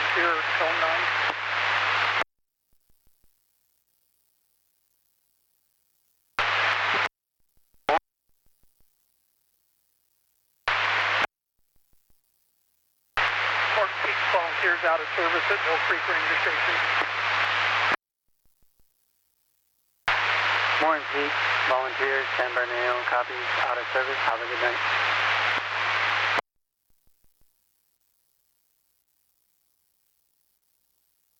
Volunteer, Cone 9. Morton Peaks Volunteers out of service at Mill Creek Ranger Station. Morton Peaks Volunteers, San Bernardino, copies, out of service. Have a good night.